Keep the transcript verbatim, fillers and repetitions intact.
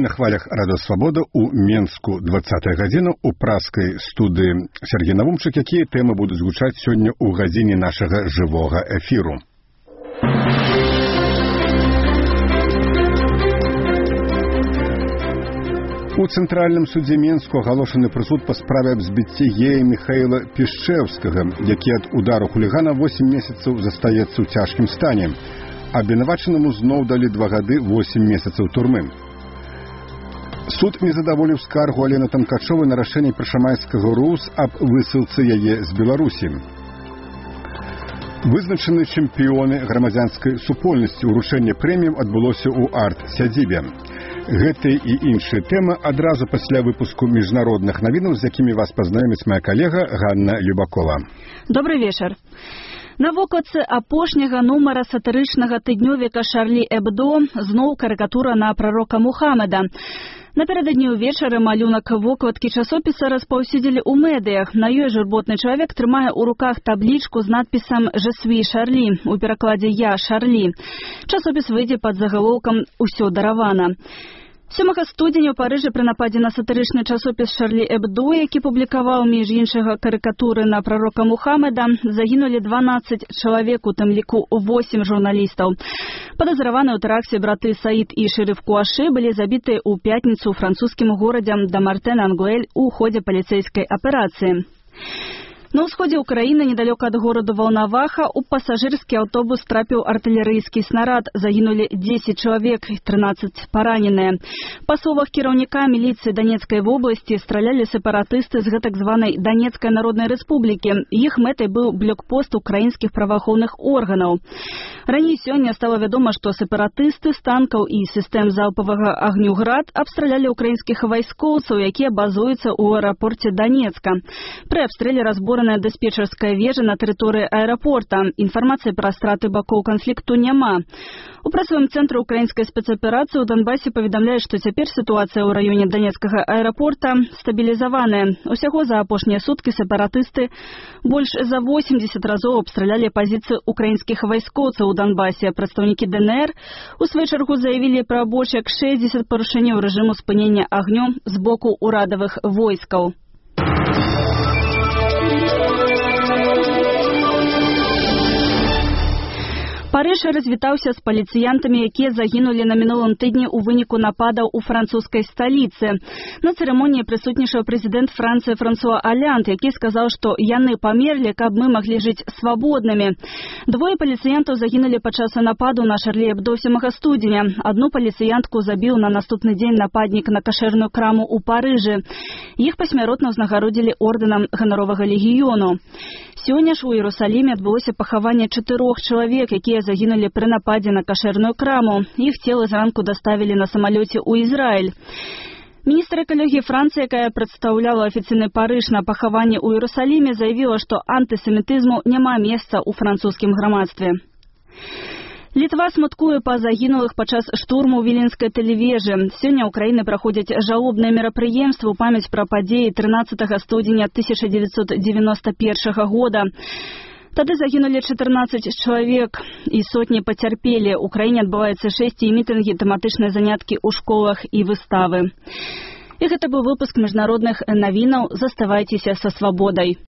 на хвалях Радио Свобода у Менску двадцатая гадзіна у праскай студыі Сергей Навумчык, якія тэмы будуць гучаць сёння ў гадзіне нашага жывога эфіру. У Цэнтральным судзе Менску агалошаны прысуд па справе аб збіцці гея Міхаіла Пішчэўскага, які ад удару хулігана восем месяцаў застаецца ў цяжкім стане. Абвінавачанаму зноў далі два гады восем месяцаў турмы. Суд не задаволіў скаргу Алены Танкачовай на рашэнне Прашамайскага РУС аб высылцы яе з Беларусі. Вызначаны чэмпіёны грамадзянскай супольнасці. Уручэнне прэміяў адбылося ў арт-сядзібе. Гэтыя і іншыя тэмы адразу пасля выпуску міжнародных навінаў, з якімі вас пазнаёміць моя калега Ганна Любакова. Добрый вечар. На вокладцы апошняга нумара сатырычнага тыднёвіка Шарлі Эбдо зноў карыкатура на прарока Мухаммеда. Напярэдадні ўвечары малюнак вокладкі часопіса распаўсюдзілі ў медыях. На ёй журботны чалавек трымае ў руках таблічку з надпісам «Je suis Шарлі», у перакладзе «Я Шарлі». Часопіс выйдзе пад загалоўкам «Усё даравана». сёмага студзеня ў Парыжы пры нападзе на сатырычны часопіс Шарлі Эбдо, які публікаваў між іншага карыкатуры на прарока Мухаммеда, загінулі дванаццаць чалавек, у тым ліку восем журналістаў. Падазраваныя ў тэракце браты Саід і Шэрыф Куашы былі забітыя ў пятніцу ў французскім горадзе Дамартэн-Ангуэль у ходзе паліцэйскай аперацыі. На ўсходзе ўкраіны, недалёка ад гораду Ваўнаваха, у пасажырскі аўтобус трапіў артылерыйскі снарад. Загінулі дзесяць чалавек, трынаццаць параненыя. Па словах кіраўніка міліцыі Данецкай вобласці, стралялі сепаратысты з гэтак званай Данецкай народнай рэспублікі. Іх мэтай быў блокпост украінскіх праваахоўных органаў. Раней сёння стала вядома, што сепаратысты з танкаў і сістэм залпавага агню «Град» абстралялі украінскіх вайскоўцаў, якія базуюцца ў аэрапорце Данецка. Пры абстрэле разборы дыспетчерская вежа на тэрыторыі аэрапорта. Інфармацыі пра страты бакоў канфлікту няма. У працавым цэнтры украінскай спецаперацыі ў Донбасе паведамляюць, што цяпер сітуацыя ў раёне Данецкага аэрапорта стабілізаваная. Усяго за апошнія суткі сепаратысты больш за восемьдесят разоў абстралялі пазіцыі украінскіх вайскоўцаў у Донбасе. Прадстаўнікі ДНР у сваю чаргу заявілі пра больш як шэсцьдзесят парушэнняў рэжыму спынення агню з боку ўрадавых войскаў. Париж развітаўся з паліцыянтамі, якія загінулі на мінулым тыдні ў выніку нападаў у французскай сталіцы. На цырымоніі прысутнічаў прэзідэнт Францыі Франсуа Алянт, які сказаў, што яны памерлі, каб мы маглі жыць свабоднымі. Двое паліцыянтаў загінулі падчас нападу на Шарлі Эбдо сёмага студзеня. Адну паліцыянтку забіў на наступны дзень нападнік на кашэрную краму ў Парыжы. Іх пасмяротна ўзнагародзілі ордэнам ганаровага легіёну. Сёння ж у Іерусаліме адбылося пахаванне чатырох чалавек, якія загінулі пры нападзе на кашэрную краму. Іх целы зранку даставілі на самалёце ў Ізраіль. Міністр экалогіі Францыі, якая прадстаўляла афіцыйны Парыж на пахаванне ў Іерусаліме, заявіла, што антысемітызму няма месца ў французскім грамадстве. Літва смуткуе па загінулых падчас штурму Віленскай тэлевежы. Сёння ў краіне праходзяць жалобныя мерапрыемствы ў памяць пра падзеі трынаццатага студзеня тысяча дзевяцьсот дзевяноста першага года. Тады загінулі чатырнаццаць чалавек і сотні пацярпелі. У краіне адбываюцца шэсці мітынгі, тэматычныя заняткі ў школах і выставы. І гэта быў выпуск міжнародных навінаў. Заставайцеся са свабодай.